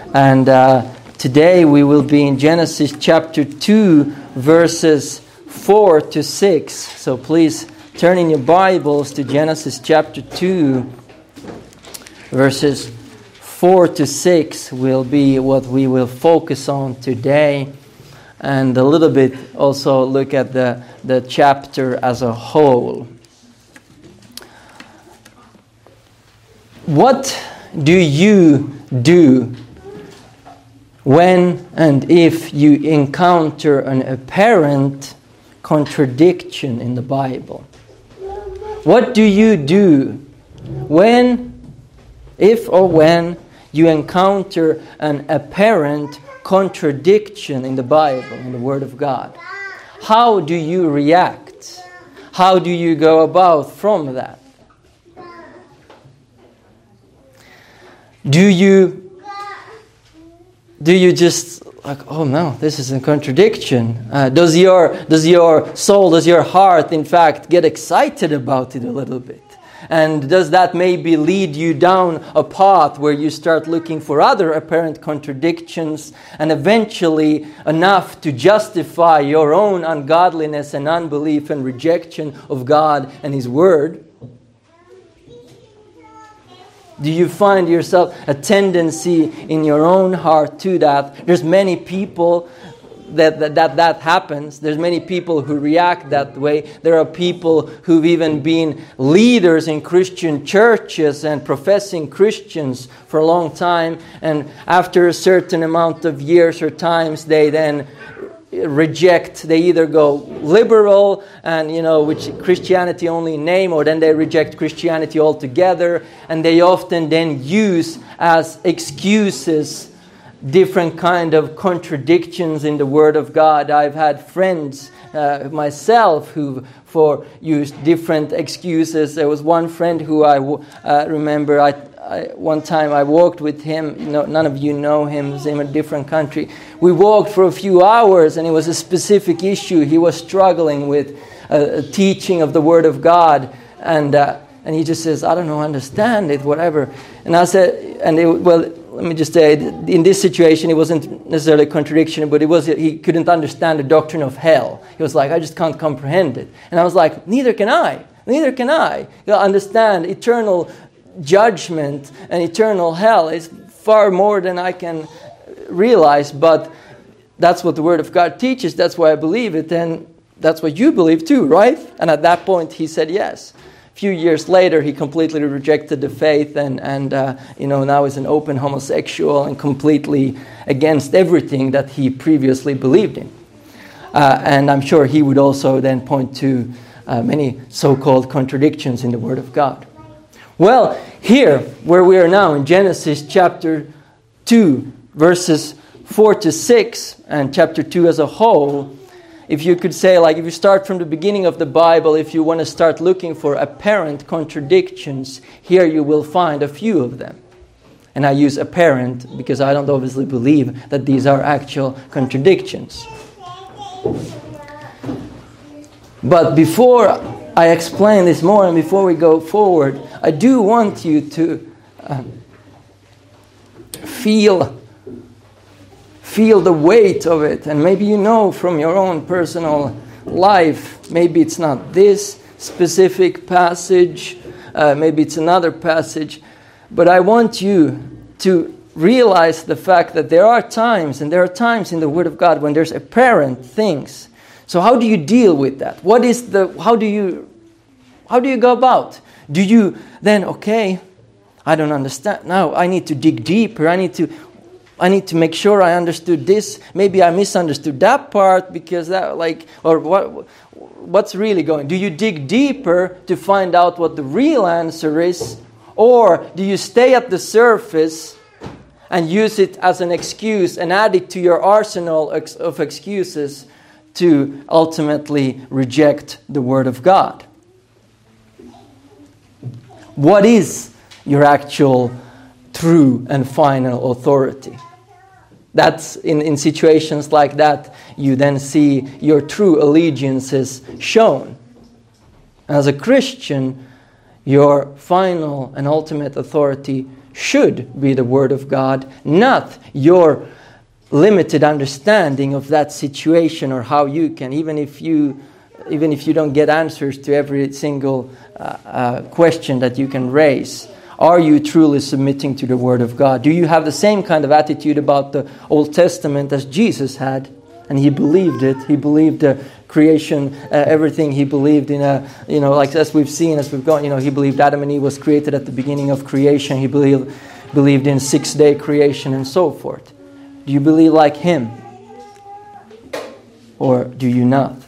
And today we will be in Genesis chapter 2, verses 4 to 6. So please turn in your Bibles to Genesis chapter 2, verses 4 to 6 will be what we will focus on today. And a little bit also look at the chapter as a whole. What do you do when and if you encounter an apparent contradiction in the Bible? What do you do when, if or when you encounter an apparent contradiction in the Bible, in the Word of God? How do you react? How do you go about from that? Do you just like, oh no, this is a contradiction? Does your soul, does your heart, in fact, get excited about it a little bit? And does that maybe lead you down a path where you start looking for other apparent contradictions and eventually enough to justify your own ungodliness and unbelief and rejection of God and His Word? Do you find yourself a tendency in your own heart to that? There's many people that happens. There's many people who react that way. There are people who've even been leaders in Christian churches and professing Christians for a long time. And after a certain amount of years or times, they then reject. They either go liberal and, which Christianity only in name, or then they reject Christianity altogether. And they often then use as excuses different kind of contradictions in the Word of God. I've had friends myself who used different excuses. There was one friend who I remember. One time I walked with him. None of you know him. He's in a different country. We walked for a few hours, and it was a specific issue. He was struggling with a teaching of the Word of God, and he just says, "I don't know, understand it, whatever." And I said, let me just say, in this situation, it wasn't necessarily a contradiction, but he couldn't understand the doctrine of hell. He was like, "I just can't comprehend it." And I was like, neither can I. Neither can I. Understand eternal judgment and eternal hell is far more than I can realize, but that's what the Word of God teaches. That's why I believe it, and that's what you believe too, right? And at that point, he said yes. A few years later, he completely rejected the faith and now is an open homosexual and completely against everything that he previously believed in. And I'm sure he would also then point to many so-called contradictions in the Word of God. Well, here, where we are now in Genesis chapter 2, verses 4 to 6, and chapter 2 as a whole, if you could say, if you start from the beginning of the Bible, if you want to start looking for apparent contradictions, here you will find a few of them. And I use apparent because I don't obviously believe that these are actual contradictions. But before I explain this more and before we go forward, I do want you to feel the weight of it. And maybe from your own personal life, maybe it's not this specific passage, maybe it's another passage, but I want you to realize the fact that there are times in the Word of God when there's apparent things. So how do you deal with that? How do you go about? Do you then, I don't understand. Now I need to dig deeper. I need to make sure I understood this. Maybe I misunderstood that part because what's really going? Do you dig deeper to find out what the real answer is? Or do you stay at the surface and use it as an excuse and add it to your arsenal of excuses to ultimately reject the Word of God? What is your actual true and final authority? That's in situations like that, you then see your true allegiances shown. As a Christian, your final and ultimate authority should be the Word of God, not your limited understanding of that situation, or how you can, even if you don't get answers to every single question that you can raise. Are you truly submitting to the Word of God? Do you have the same kind of attitude about the Old Testament as Jesus had? And he believed it. He believed the creation, everything. He believed in like as we've seen, as we've gone, he believed Adam and Eve was created at the beginning of creation. He believed in 6-day creation and so forth. Do you believe like him? Or do you not?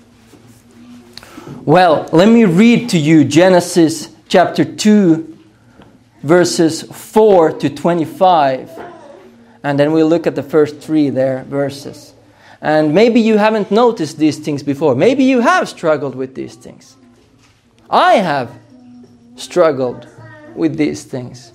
Well, let me read to you Genesis chapter 2, verses 4 to 25. And then we'll look at the first 3 verses. And maybe you haven't noticed these things before. Maybe you have struggled with these things. I have struggled with these things.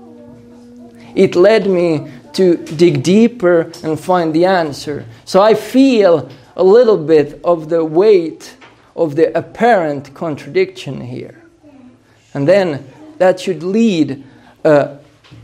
It led me to dig deeper and find the answer. So I feel a little bit of the weight of the apparent contradiction here. And then that should lead a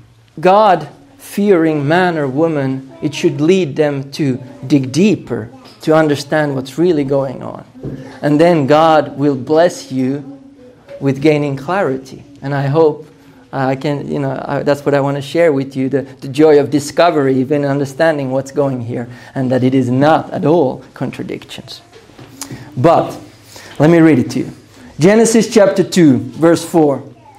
God-fearing man or woman, it should lead them to dig deeper, to understand what's really going on. And then God will bless you with gaining clarity. And I hope I can, that's what I want to share with you, the joy of discovery, even understanding what's going here, and that it is not at all contradictions. But let me read it to you. Genesis chapter 2, verse 4.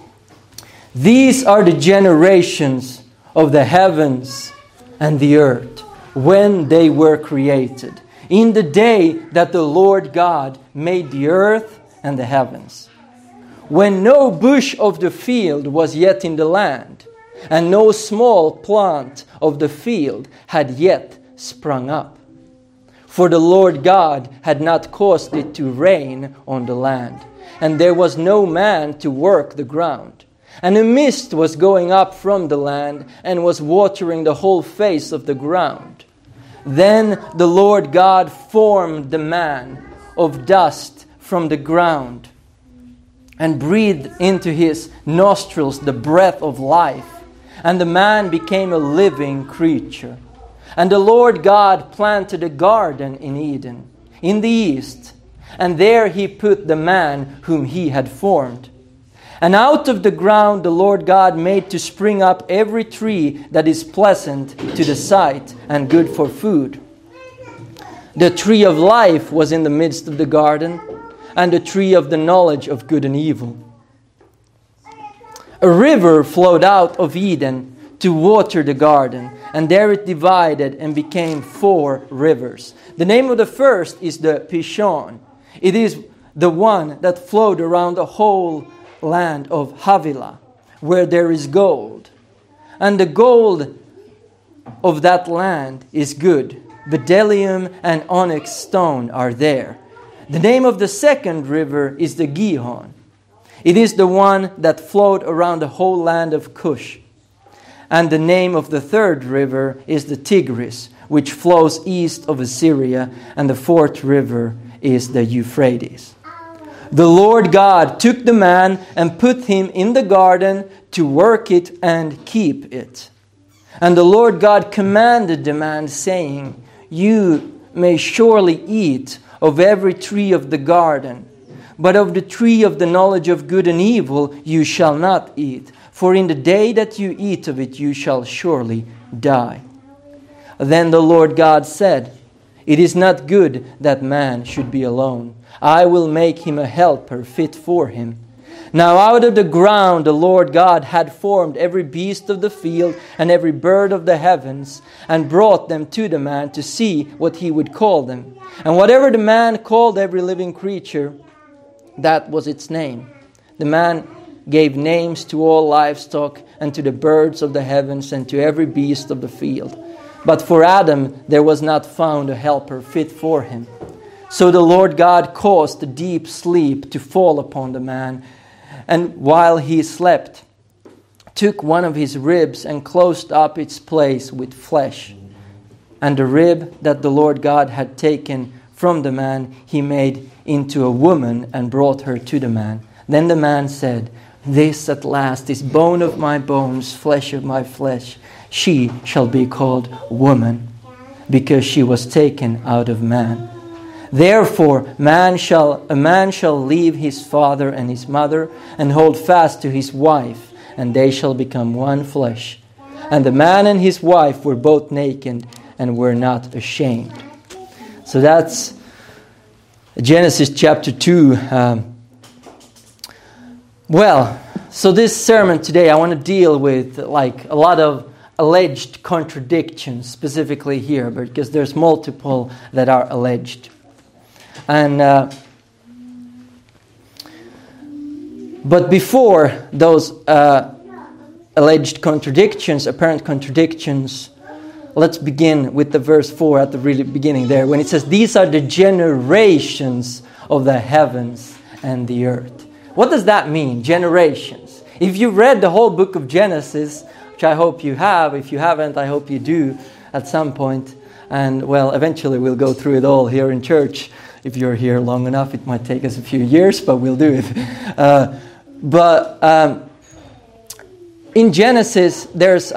These are the generations of the heavens and the earth when they were created, in the day that the Lord God made the earth and the heavens, when no bush of the field was yet in the land, and no small plant of the field had yet sprung up. For the Lord God had not caused it to rain on the land, and there was no man to work the ground. And a mist was going up from the land, and was watering the whole face of the ground. Then the Lord God formed the man of dust from the ground, and breathed into his nostrils the breath of life, and the man became a living creature. And the Lord God planted a garden in Eden, in the east, and there he put the man whom he had formed. And out of the ground the Lord God made to spring up every tree that is pleasant to the sight and good for food. The tree of life was in the midst of the garden, and the tree of the knowledge of good and evil. A river flowed out of Eden to water the garden, and there it divided and became 4 rivers. The name of the first is the Pishon. It is the one that flowed around the whole land of Havilah, where there is gold. And the gold of that land is good. Bdellium and onyx stone are there. The name of the second river is the Gihon. It is the one that flowed around the whole land of Cush. And the name of the third river is the Tigris, which flows east of Assyria. And the fourth river is the Euphrates. The Lord God took the man and put him in the garden to work it and keep it. And the Lord God commanded the man, saying, You may surely eat of every tree of the garden, but of the tree of the knowledge of good and evil you shall not eat, for in the day that you eat of it you shall surely die. Then the Lord God said, It is not good that man should be alone. I will make him a helper fit for him. Now out of the ground the Lord God had formed every beast of the field and every bird of the heavens, and brought them to the man to see what he would call them. And whatever the man called every living creature, that was its name. The man gave names to all livestock, and to the birds of the heavens, and to every beast of the field. But for Adam there was not found a helper fit for him. So the Lord God caused a deep sleep to fall upon the man, and while he slept, took one of his ribs and closed up its place with flesh. And the rib that the Lord God had taken from the man he made into a woman and brought her to the man. Then the man said, This at last is bone of my bones, flesh of my flesh. She shall be called woman, because she was taken out of man. Therefore, a man shall leave his father and his mother, and hold fast to his wife, and they shall become one flesh. And the man and his wife were both naked, and were not ashamed. So that's Genesis chapter 2. So this sermon today, I want to deal with like a lot of alleged contradictions specifically here, because there's multiple that are alleged. And but before those alleged contradictions, apparent contradictions, let's begin with the verse 4 at the really beginning there, when it says, "These are the generations of the heavens and the earth." What does that mean, generations? If you read the whole book of Genesis, which I hope you have, if you haven't, I hope you do at some point. And well, eventually we'll go through it all here in church. If you're here long enough, it might take us a few years, but we'll do it. In Genesis, there's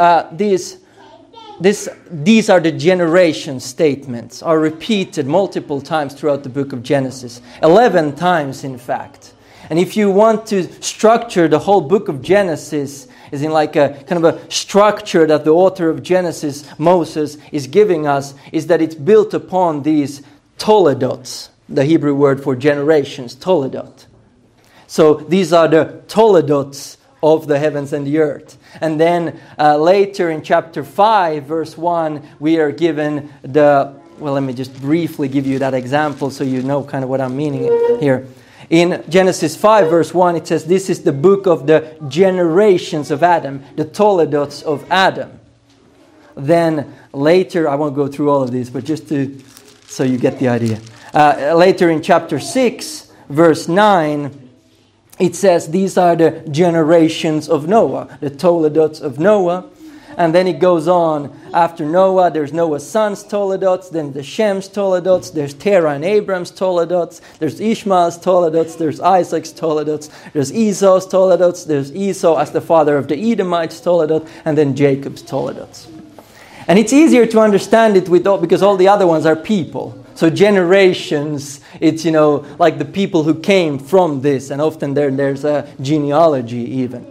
these are the generation statements, are repeated multiple times throughout the book of Genesis. 11 times, in fact. And if you want to structure the whole book of Genesis, is in like a kind of a structure that the author of Genesis, Moses, is giving us, is that it's built upon these toledots, the Hebrew word for generations, toledot. So these are the toledots of the heavens and the earth. And then later in chapter 5, verse 1, we are given let me just briefly give you that example so you know kind of what I'm meaning here. In Genesis 5, verse 1, it says, "This is the book of the generations of Adam, the toledots of Adam." Then later, I won't go through all of these, but just so you get the idea. Later in chapter 6, verse 9, it says, "These are the generations of Noah, the toledots of Noah." And then it goes on, after Noah, there's Noah's sons' toledots, then the Shem's toledots, there's Terah and Abram's toledots, there's Ishmael's toledots, there's Isaac's toledots, there's Esau's toledots, there's Esau as the father of the Edomites toledot, and then Jacob's toledots. And it's easier to understand it because all the other ones are people. So generations, it's, like the people who came from this, and often there's a genealogy even.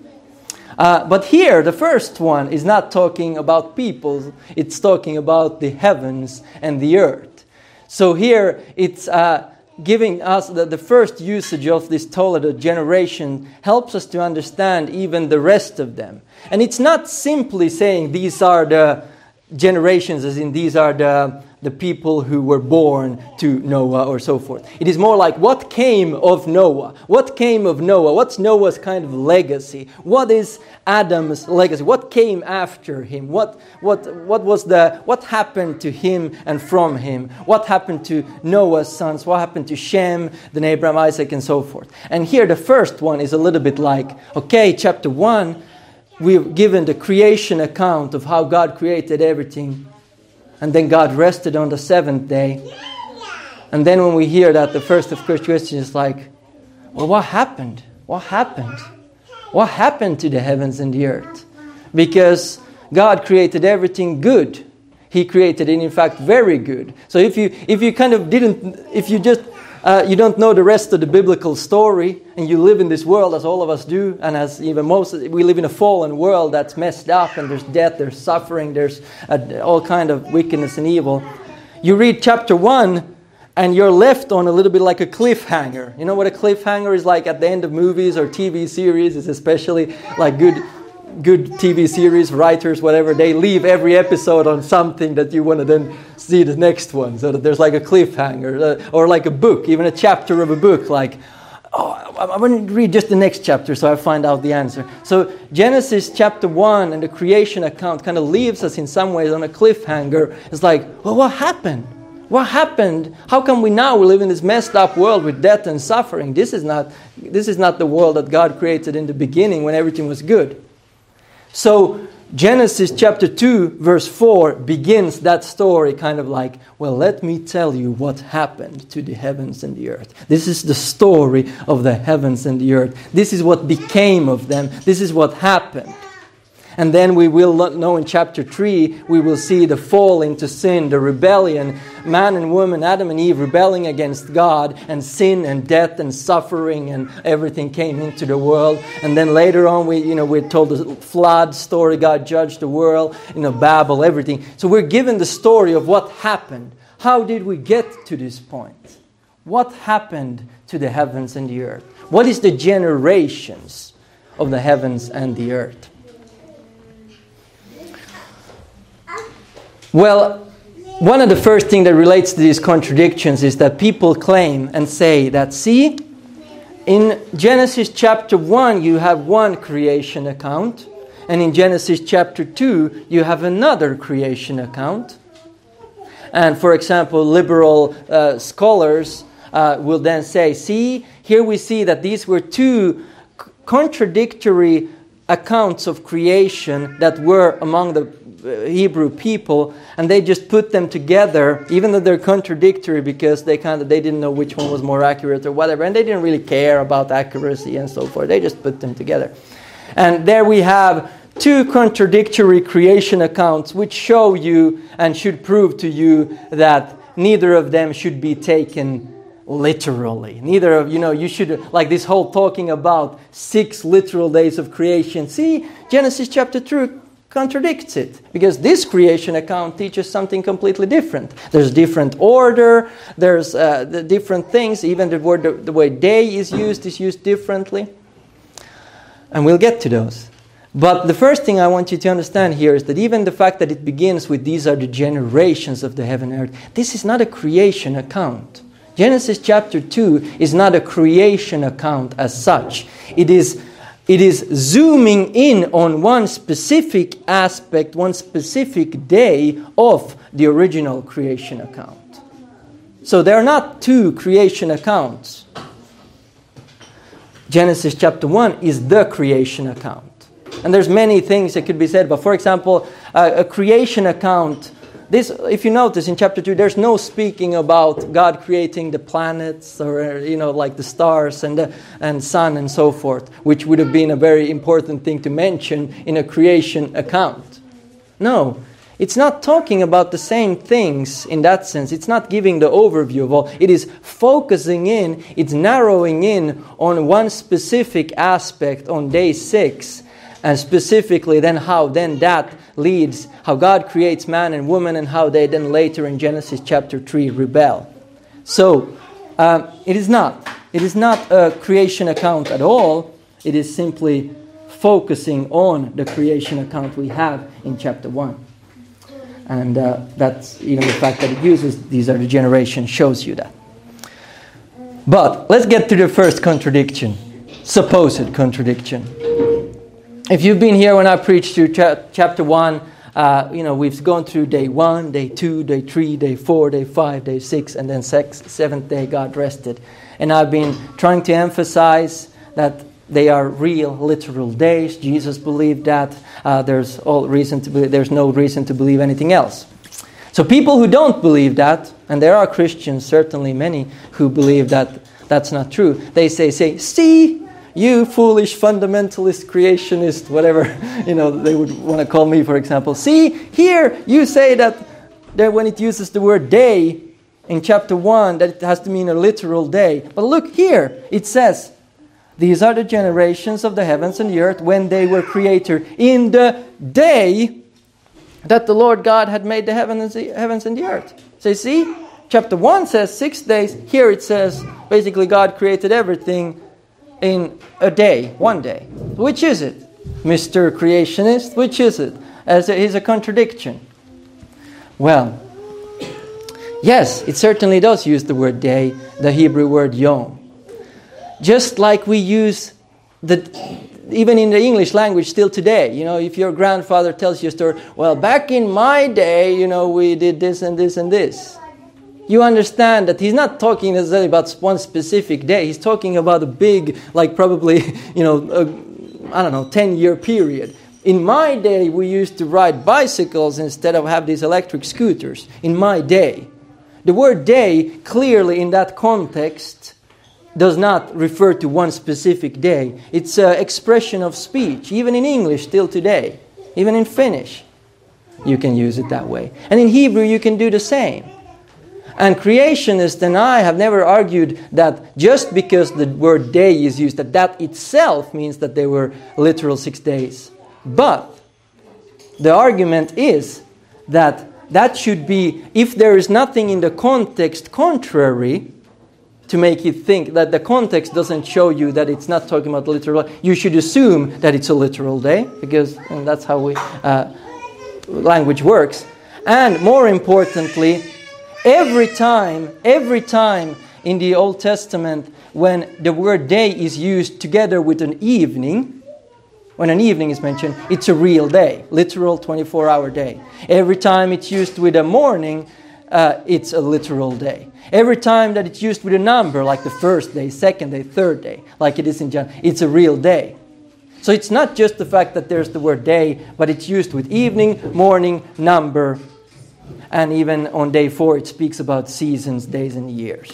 But here, the first one is not talking about people, it's talking about the heavens and the earth. So here, it's giving us the first usage of this toledot generation helps us to understand even the rest of them. And it's not simply saying these are the generations, as in these are the people who were born to Noah or so forth. It is more like what came of Noah? What came of Noah? What's Noah's kind of legacy? What is Adam's legacy? What came after him? What happened to him and from him? What happened to Noah's sons? What happened to Shem, then Abraham, Isaac, and so forth? And here the first one is a little bit like, okay, chapter 1, we've given the creation account of how God created everything. And then God rested on the seventh day. And then when we hear that, the first of Christians is like, well, what happened? What happened? What happened to the heavens and the earth? Because God created everything good. He created it, in fact, very good. So if you don't know the rest of the biblical story, and you live in this world as all of us do, and as even we live in a fallen world that's messed up, and there's death, there's suffering, there's all kind of wickedness and evil. You read chapter 1, and you're left on a little bit like a cliffhanger. You know what a cliffhanger is like at the end of movies or TV series? It's especially like good TV series, writers, whatever, they leave every episode on something that you want to then see the next one. So that there's like a cliffhanger, or like a book, even a chapter of a book, like, I want to read just the next chapter so I find out the answer. So Genesis chapter 1 and the creation account kind of leaves us in some ways on a cliffhanger. It's like, well, what happened? What happened? How come we live in this messed up world with death and suffering? This is not the world that God created in the beginning when everything was good. So Genesis chapter 2 verse 4 begins that story kind of like, well, let me tell you what happened to the heavens and the earth. This is the story of the heavens and the earth. This is what became of them. This is what happened. And then we will know in chapter 3, we will see the fall into sin, the rebellion, man and woman, Adam and Eve rebelling against God, and sin and death and suffering and everything came into the world. And then later on, we're told the flood story, God judged the world, Babel, everything. So we're given the story of what happened. How did we get to this point? What happened to the heavens and the earth? What is the generations of the heavens and the earth? Well, one of the first things that relates to these contradictions is that people claim and say that, see, in Genesis chapter 1 you have one creation account, and in Genesis chapter 2 you have another creation account. And for example, liberal scholars will then say, see, here we see that these were two contradictory accounts of creation that were among the Hebrew people, and they just put them together, even though they're contradictory, because they didn't know which one was more accurate or whatever, and they didn't really care about accuracy and so forth. They just put them together. And there we have two contradictory creation accounts which show you and should prove to you that neither of them should be taken literally. Neither of you should, like this whole talking about 6 literal days of creation. See, Genesis chapter 2 contradicts it, because this creation account teaches something completely different. There's different order, there's the different things, even the word, the way day is used differently. And we'll get to those. But the first thing I want you to understand here is that even the fact that it begins with these are the generations of the heaven and earth, this is not a creation account. Genesis chapter 2 is not a creation account as such. It is zooming in on one specific aspect, one specific day of the original creation account. So there are not two creation accounts. Genesis chapter 1 is the creation account. And there's many things that could be said, but for example, a creation account, this, if you notice in chapter 2, there's no speaking about God creating the planets or, like the stars and sun and so forth, which would have been a very important thing to mention in a creation account. No, it's not talking about the same things in that sense. It's not giving the overview of all. It is focusing in, it's narrowing in on one specific aspect on day 6, and specifically then how then that leads, how God creates man and woman, and how they then later in Genesis chapter 3 rebel. So it is not a creation account at all. It is simply focusing on the creation account we have in chapter 1. And that's the fact that it uses these are the generations shows you that. But let's get to the first contradiction, supposed contradiction. If you've been here when I preached through chapter 1, we've gone through day 1, day 2, day 3, day 4, day 5, day 6, and then 7th day God rested. And I've been trying to emphasize that they are real, literal days. Jesus believed that. There's no reason to believe anything else. So people who don't believe that, and there are Christians, certainly many, who believe that that's not true. They say, see, you foolish fundamentalist creationist, whatever, they would want to call me, for example. See, here you say that when it uses the word day in chapter 1, that it has to mean a literal day. But look here, it says, these are the generations of the heavens and the earth when they were created in the day that the Lord God had made the heavens and the earth. So see, chapter 1 says 6 days. Here it says, basically God created everything in a day, one day. Which is it? Mr. Creationist, which is it? Is a contradiction. Well, yes, it certainly does use the word day, the Hebrew word yom. Just like we use even in the English language still today. If your grandfather tells you a story, well, back in my day, we did this and this and this. You understand that he's not talking necessarily about one specific day. He's talking about a big, probably, 10-year period. In my day, we used to ride bicycles instead of have these electric scooters. In my day. The word day, clearly in that context, does not refer to one specific day. It's an expression of speech, even in English still today. Even in Finnish, you can use it that way. And in Hebrew, you can do the same. And creationists and I have never argued that just because the word day is used, that itself means that they were literal 6 days. But the argument is that should be, if there is nothing in the context contrary to make you think that the context doesn't show you that it's not talking about literal, you should assume that it's a literal day, because that's how language works. And more importantly, every time in the Old Testament when the word day is used together with an evening, when an evening is mentioned, it's a real day, literal 24-hour day. Every time it's used with a morning, it's a literal day. Every time that it's used with a number, like the first day, second day, third day, like it is in John, it's a real day. So it's not just the fact that there's the word day, but it's used with evening, morning, number, and even on day 4 it speaks about seasons, days, and years.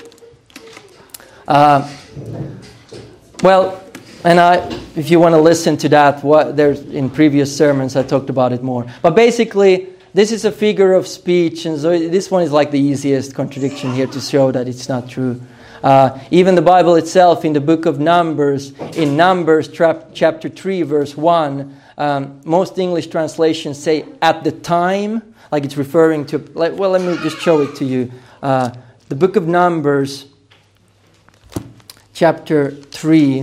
If you want to listen to that, there's in previous sermons I talked about it more. But basically, this is a figure of speech, and so this one is like the easiest contradiction here to show that it's not true. Even the Bible itself, in the book of Numbers, in Numbers chapter 3, verse 1, most English translations say at the time, like it's referring to, let me just show it to you. The book of Numbers, chapter 3,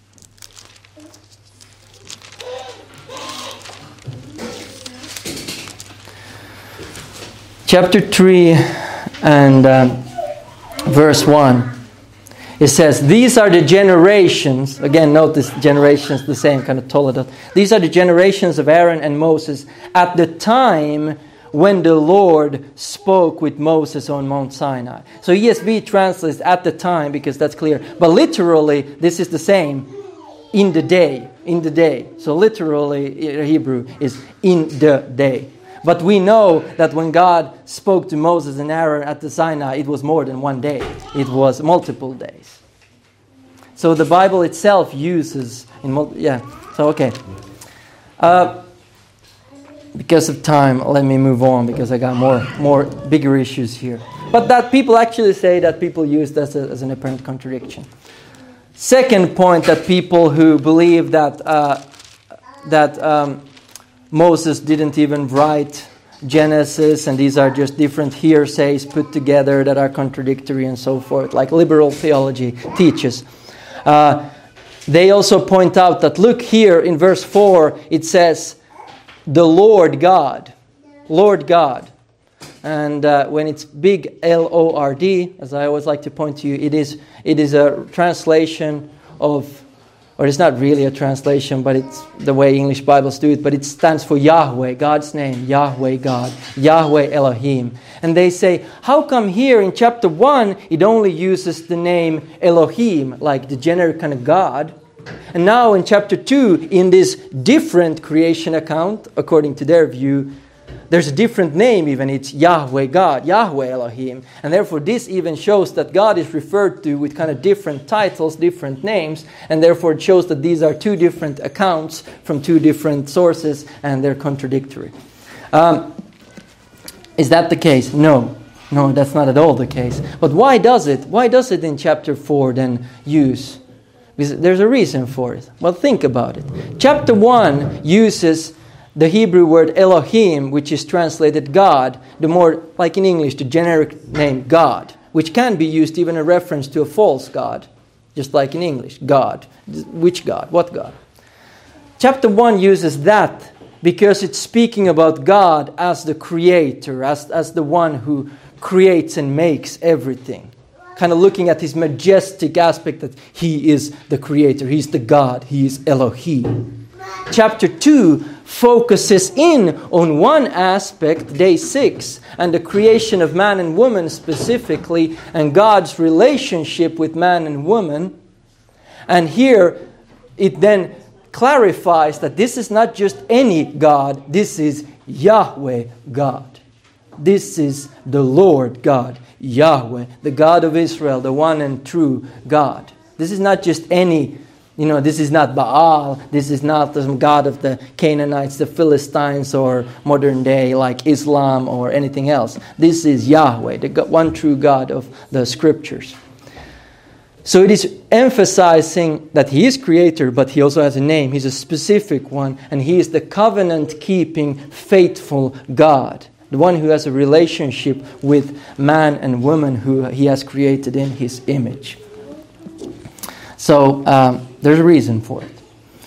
Chapter 3 and verse 1, it says, these are the generations, again notice generations, the same kind of toledot. These are the generations of Aaron and Moses at the time when the Lord spoke with Moses on Mount Sinai. So ESV translates at the time because that's clear. But literally, this is the same, in the day, in the day. So literally, Hebrew is in the day. But we know that when God spoke to Moses and Aaron at the Sinai, it was more than one day. It was multiple days. So the Bible itself uses... because of time, let me move on, because I got more bigger issues here. But that people actually say that people use this as an apparent contradiction. Second point, that people who believe that Moses didn't even write Genesis, and these are just different hearsays put together that are contradictory and so forth, like liberal theology teaches. They also point out that, look here in verse 4, it says, the Lord God. Lord God. And when it's big L-O-R-D, as I always like to point to you, it is a translation of, or it's not really a translation, but it's the way English Bibles do it, but it stands for Yahweh, God's name, Yahweh God, Yahweh Elohim. And they say, how come here in chapter 1 it only uses the name Elohim, like the generic kind of God, and now in chapter 2, in this different creation account, according to their view, there's a different name even, it's Yahweh God, Yahweh Elohim. And therefore this even shows that God is referred to with kind of different titles, different names, and therefore it shows that these are two different accounts from two different sources, and they're contradictory. Is that the case? No, that's not at all the case. But why does it? Why does it in chapter 4 then use? Because there's a reason for it. Well, think about it. Chapter 1 uses the Hebrew word Elohim, which is translated God, the more, like in English, the generic name God, which can be used even in reference to a false God, just like in English, God. Which God? What God? Chapter 1 uses that because it's speaking about God as the creator, as the one who creates and makes everything. Kind of looking at his majestic aspect that he is the creator, he's the God, he is Elohim. Chapter 2 focuses in on one aspect, day 6, and the creation of man and woman specifically, and God's relationship with man and woman. And here it then clarifies that this is not just any God, this is Yahweh God. This is the Lord God, Yahweh, the God of Israel, the one and true God. This is not just any, this is not Baal, this is not the God of the Canaanites, the Philistines, or modern day like Islam or anything else. This is Yahweh, the one true God of the Scriptures. So it is emphasizing that He is Creator, but He also has a name. He's a specific one, and He is the covenant-keeping, faithful God, the one who has a relationship with man and woman who He has created in His image. So there's a reason for it.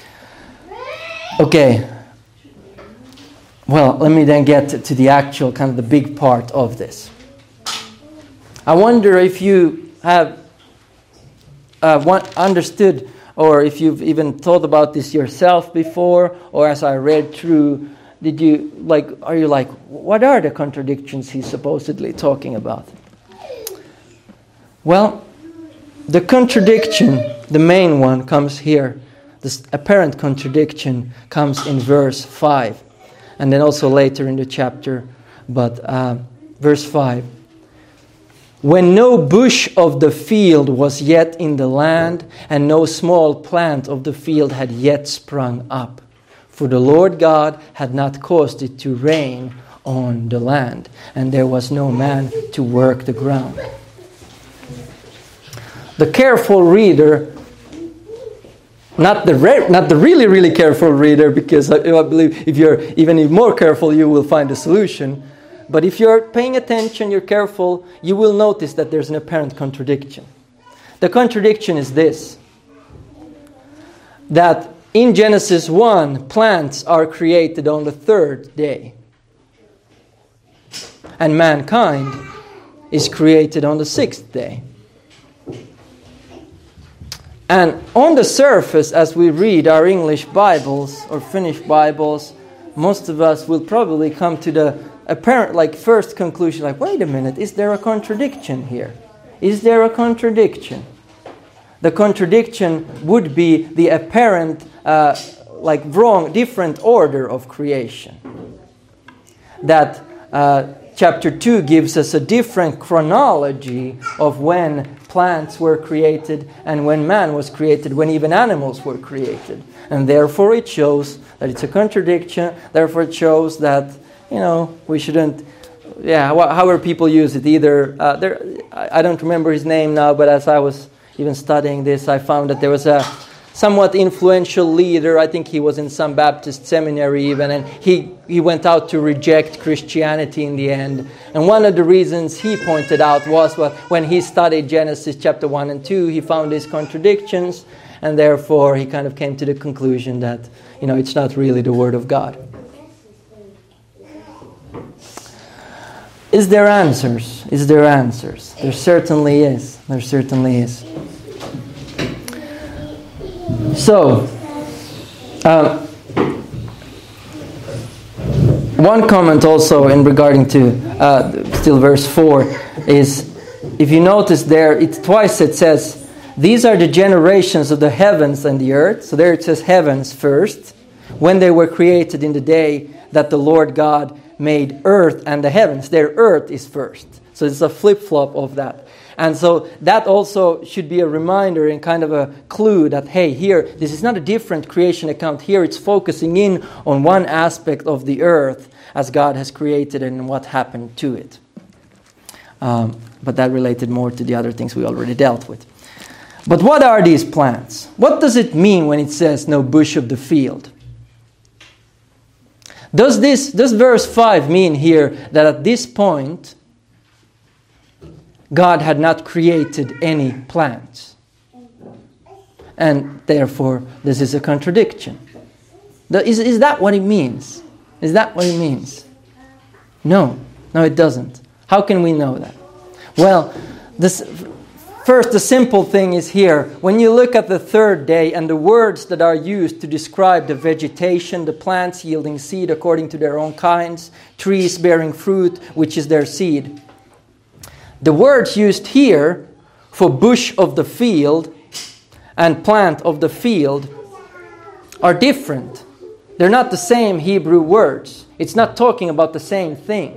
Okay. Well, let me then get to the actual kind of the big part of this. I wonder if you have understood, or if you've even thought about this yourself before, or as I read through, are you like, what are the contradictions he's supposedly talking about? Well, the contradiction, the main one, comes here. This apparent contradiction comes in verse 5, and then also later in the chapter, but verse 5. When no bush of the field was yet in the land, and no small plant of the field had yet sprung up, for the Lord God had not caused it to rain on the land, and there was no man to work the ground. The careful reader, not the really, really careful reader, because I believe if you're even more careful, you will find a solution. But if you're paying attention, you're careful, you will notice that there's an apparent contradiction. The contradiction is this: that in Genesis 1, plants are created on the third day, and mankind is created on the sixth day. And on the surface, as we read our English Bibles or Finnish Bibles, most of us will probably come to the apparent, first conclusion, wait a minute, is there a contradiction here? Is there a contradiction? The contradiction would be the apparent, wrong, different order of creation. That chapter 2 gives us a different chronology of when plants were created and when man was created, when even animals were created. And therefore it shows that it's a contradiction, therefore it shows that we shouldn't, however people use it. Either, I don't remember his name now, but as I was even studying this, I found that there was a somewhat influential leader. I think he was in some Baptist seminary even, and he went out to reject Christianity in the end. And one of the reasons he pointed out was when he studied Genesis chapter 1 and 2, he found these contradictions, and therefore he kind of came to the conclusion that, it's not really the Word of God. Is there answers? Is there answers? There certainly is. There certainly is. So, one comment also in regarding to still verse 4 is, if you notice there, twice it says, these are the generations of the heavens and the earth. So there it says heavens first, when they were created in the day that the Lord God made earth and the heavens. Their earth is first. So it's a flip-flop of that. And so that also should be a reminder and kind of a clue that, hey, here, this is not a different creation account. Here it's focusing in on one aspect of the earth as God has created and what happened to it. But that related more to the other things we already dealt with. But what are these plants? What does it mean when it says no bush of the field? Does verse 5 mean here that at this point God had not created any plants? And therefore this is a contradiction. Is that what it means? Is that what it means? No, it doesn't. How can we know that? Well, first, the simple thing is here. When you look at the third day and the words that are used to describe the vegetation, the plants yielding seed according to their own kinds, trees bearing fruit, which is their seed. The words used here for bush of the field and plant of the field are different. They're not the same Hebrew words. It's not talking about the same thing.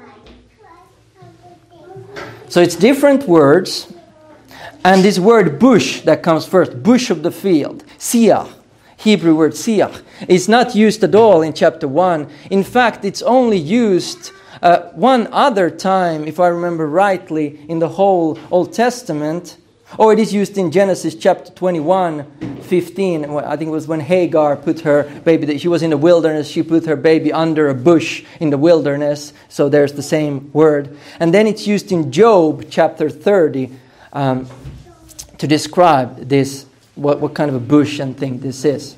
So it's different words. And this word bush that comes first, bush of the field, siach, Hebrew word siach, is not used at all in chapter 1. In fact, it's only used one other time, if I remember rightly, in the whole Old Testament. Or it is used in Genesis chapter 21:15. I think it was when Hagar put her baby, she was in the wilderness, she put her baby under a bush in the wilderness. So there's the same word. And then it's used in Job chapter 30 to describe this, what kind of a bush and thing this is.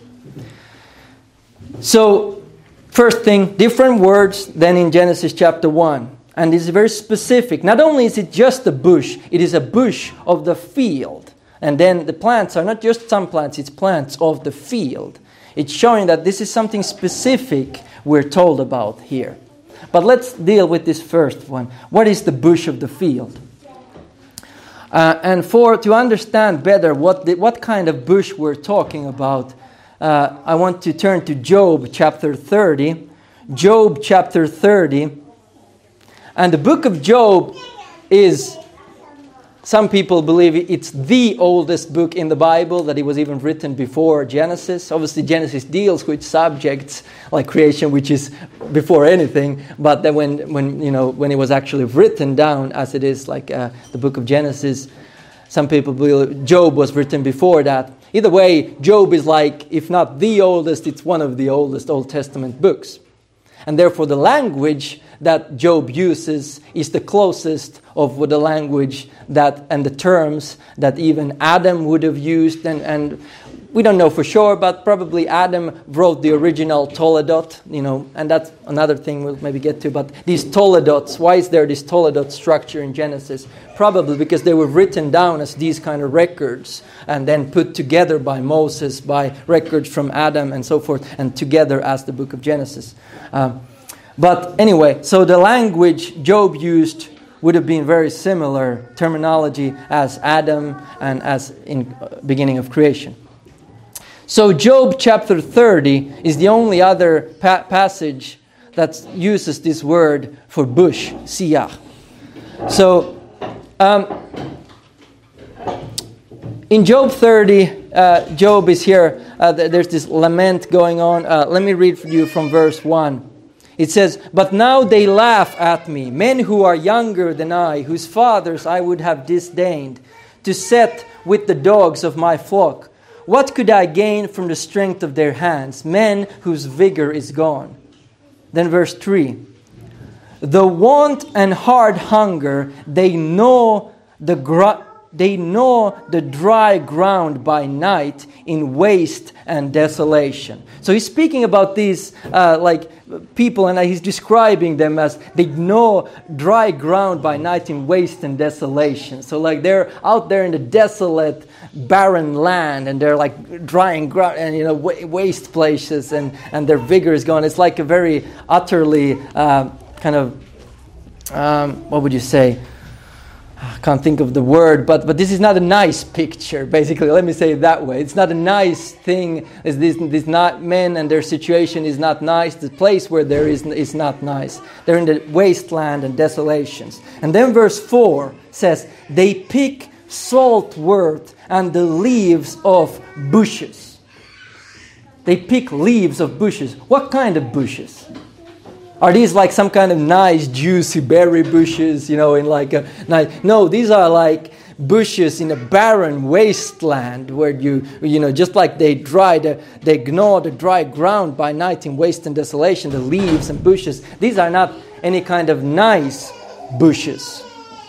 So, first thing, different words than in Genesis chapter 1. And it's very specific. Not only is it just a bush, it is a bush of the field. And then the plants are not just some plants, it's plants of the field. It's showing that this is something specific we're told about here. But let's deal with this first one. What is the bush of the field? And to understand better what kind of bush we're talking about, I want to turn to Job chapter 30. Job chapter 30. And the book of Job is, some people believe it's the oldest book in the Bible, that it was even written before Genesis. Obviously, Genesis deals with subjects like creation, which is before anything. But then when it was actually written down, as it is like the book of Genesis, some people believe Job was written before that. Either way, Job is like, if not the oldest, it's one of the oldest Old Testament books. And therefore, the language that Job uses is the closest of the language that and the terms that even Adam would have used. And we don't know for sure, but probably Adam wrote the original Toledot, and that's another thing we'll maybe get to. But these Toledots, why is there this Toledot structure in Genesis? Probably because they were written down as these kind of records and then put together by Moses, by records from Adam and so forth, and together as the book of Genesis. But anyway, so the language Job used would have been very similar terminology as Adam and as in beginning of creation. So Job chapter 30 is the only other passage that uses this word for bush, siach. So in Job 30, Job is here. There's this lament going on. Let me read for you from verse 1. It says, "But now they laugh at me, men who are younger than I, whose fathers I would have disdained, to set with the dogs of my flock. What could I gain from the strength of their hands, men whose vigor is gone?" Then verse 3, "The want and hard hunger, they know the dry ground by night in waste and desolation." So he's speaking about these people, and he's describing them as they know dry ground by night in waste and desolation. So like they're out there in the desolate, barren land, and they're like drying ground and waste places, and their vigor is gone. It's like a very utterly what would you say? I can't think of the word, but this is not a nice picture, basically. Let me say it that way. It's not a nice thing. These not men and their situation is not nice. The place where there is not nice. They're in the wasteland and desolations. And then verse 4 says, "They pick saltwort and the leaves of bushes." They pick leaves of bushes. What kind of bushes? Are these like some kind of nice juicy berry bushes, in like a nice... No, these are like bushes in a barren wasteland where just like they gnaw the dry ground by night in waste and desolation, the leaves and bushes. These are not any kind of nice bushes.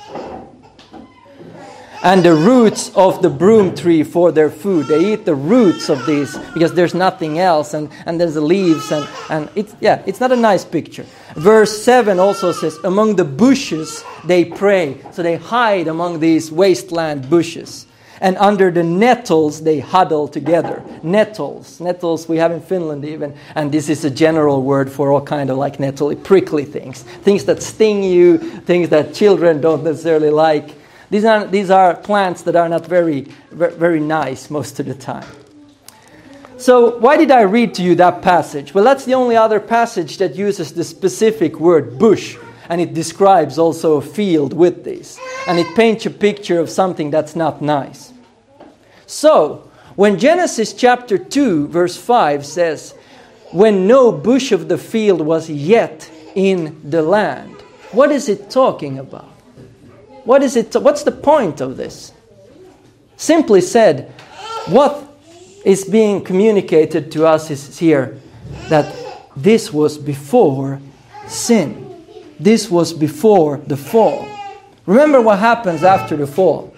And the roots of the broom tree for their food. They eat the roots of these because there's nothing else, and there's the leaves, and it's not a nice picture. Verse 7 also says, "Among the bushes they pray." So they hide among these wasteland bushes. "And under the nettles they huddle together." Nettles we have in Finland even, and this is a general word for all kind of like nettle, prickly things that sting you, things that children don't necessarily like. These are plants that are not very, very nice most of the time. So why did I read to you that passage? Well, that's the only other passage that uses the specific word bush. And it describes also a field with this. And it paints a picture of something that's not nice. So, when Genesis chapter 2 verse 5 says, when no bush of the field was yet in the land, what is it talking about? What's the point of this? Simply said, what is being communicated to us is here that this was before sin. This was before the fall. Remember what happens after the fall.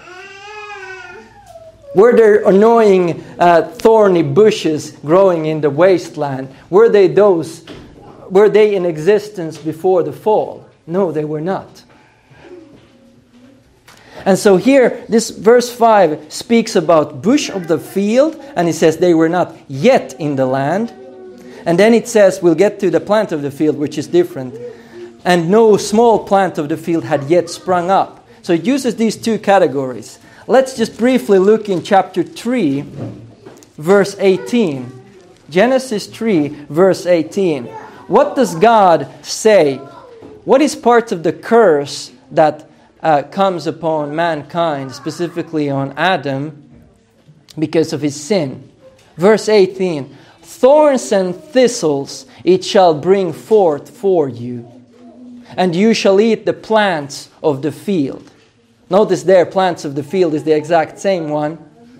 Were there annoying thorny bushes growing in the wasteland? Were they in existence before the fall? No, they were not. And so here, this verse 5 speaks about bush of the field, and it says they were not yet in the land. And then it says, we'll get to the plant of the field, which is different. And no small plant of the field had yet sprung up. So it uses these two categories. Let's just briefly look in chapter 3, verse 18. Genesis 3, verse 18. What does God say? What is part of the curse that comes upon mankind, specifically on Adam, because of his sin? Verse 18. Thorns and thistles it shall bring forth for you, and you shall eat the plants of the field. Notice there, plants of the field is the exact same one.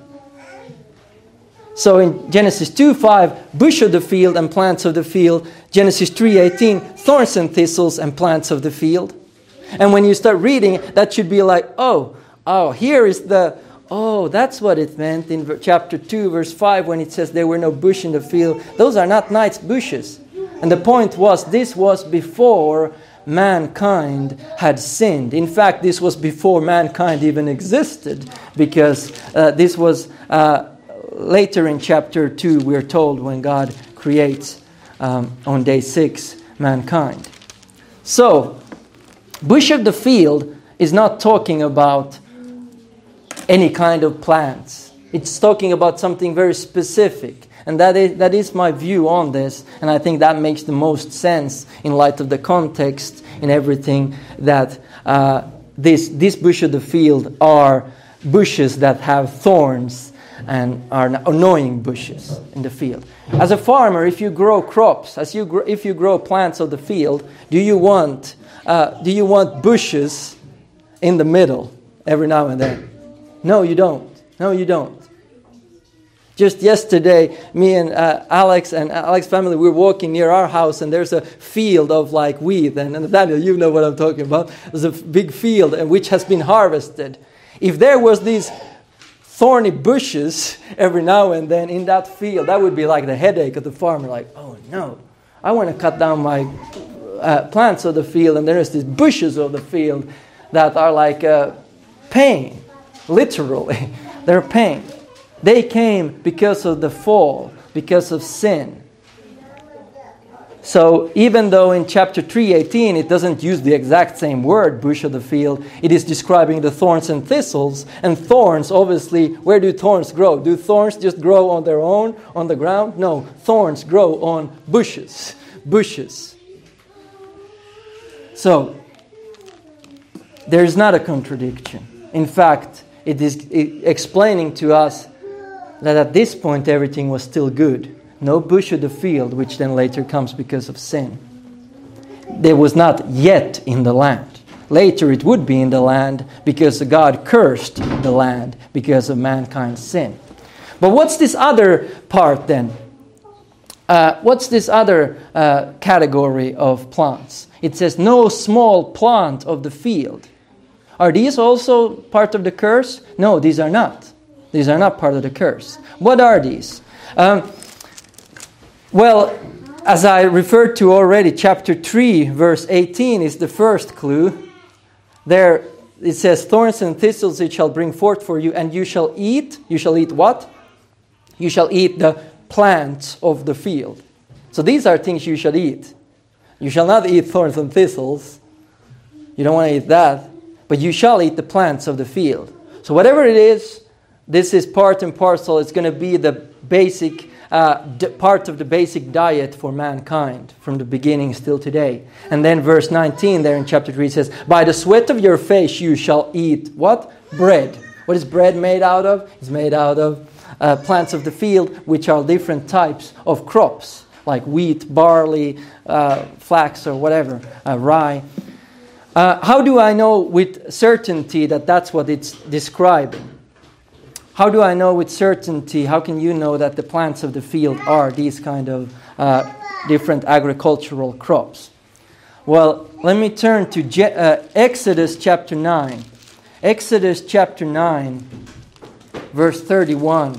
So in Genesis 2:5, bush of the field and plants of the field. Genesis 3:18, thorns and thistles and plants of the field. And when you start reading, that should be like, here is that's what it meant in chapter 2, verse 5, when it says there were no bush in the field. Those are not nice bushes. And the point was, this was before mankind had sinned. In fact, this was before mankind even existed, because this was later in chapter 2, we're told, when God creates on day 6 mankind. So, bush of the field is not talking about any kind of plants. It's talking about something very specific. And that is my view on this. And I think that makes the most sense in light of the context and everything, that this bush of the field are bushes that have thorns and are annoying bushes in the field. As a farmer, if you grow crops, if you grow plants of the field, do you want bushes in the middle every now and then? No, you don't. No, you don't. Just yesterday, me and Alex family, we were walking near our house, and there's a field of like wheat. And Daniel, you know what I'm talking about. There's a big field which has been harvested. If there was these thorny bushes every now and then in that field, that would be like the headache of the farmer. Like, oh no, I want to cut down my plants of the field, and there's these bushes of the field that are like pain. Literally, they're pain. They came because of the fall, because of sin. So even though in chapter 3:18 it doesn't use the exact same word, bush of the field, it is describing the thorns and thistles. And thorns, obviously, where do thorns grow? Do thorns just grow on their own, on the ground? No, thorns grow on bushes. So, there is not a contradiction. In fact, it is explaining to us that at this point everything was still good. No bush of the field, which then later comes because of sin. There was not yet in the land. Later it would be in the land because God cursed the land because of mankind's sin. But what's this other part then? What's this other category of plants? It says, no small plant of the field. Are these also part of the curse? No, these are not. These are not part of the curse. What are these? Well, as I referred to already, chapter 3, verse 18 is the first clue. There it says, thorns and thistles it shall bring forth for you, and you shall eat. You shall eat what? You shall eat the plants of the field. So these are things you shall eat. You shall not eat thorns and thistles. You don't want to eat that. But you shall eat the plants of the field. So whatever it is, this is part and parcel. It's going to be the basic part of the basic diet for mankind from the beginning still today. And then verse 19 there in chapter 3 says, by the sweat of your face you shall eat what? Bread. What is bread made out of? It's made out of plants of the field, which are different types of crops, like wheat, barley, flax, or whatever, rye. How do I know with certainty that that's what it's describing? How do I know with certainty, how can you know that the plants of the field are these kind of different agricultural crops? Well, let me turn to Exodus chapter 9. Exodus chapter 9, verse 31.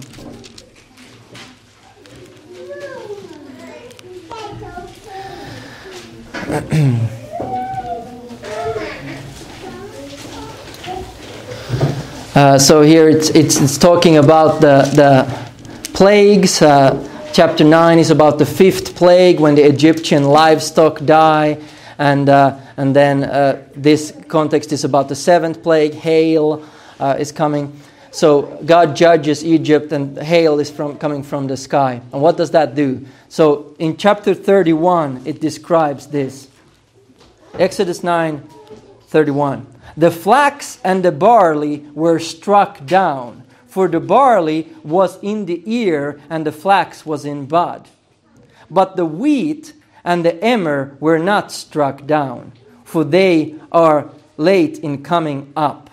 So here it's talking about the plagues. Chapter 9 is about the 5th plague when the Egyptian livestock die. And then this context is about the 7th plague. Hail is coming. So God judges Egypt and hail is coming from the sky. And what does that do? So in chapter 31 it describes this. Exodus 9:31. The flax and the barley were struck down, for the barley was in the ear and the flax was in bud. But the wheat and the emmer were not struck down, for they are late in coming up.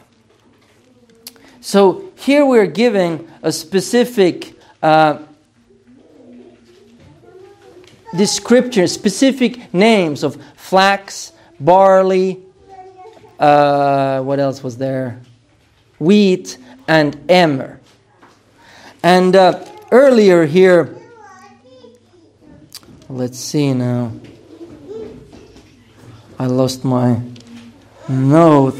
So here we're giving a specific description, specific names of flax, barley, what else was there? Wheat and emmer. And earlier here, let's see now. I lost my note.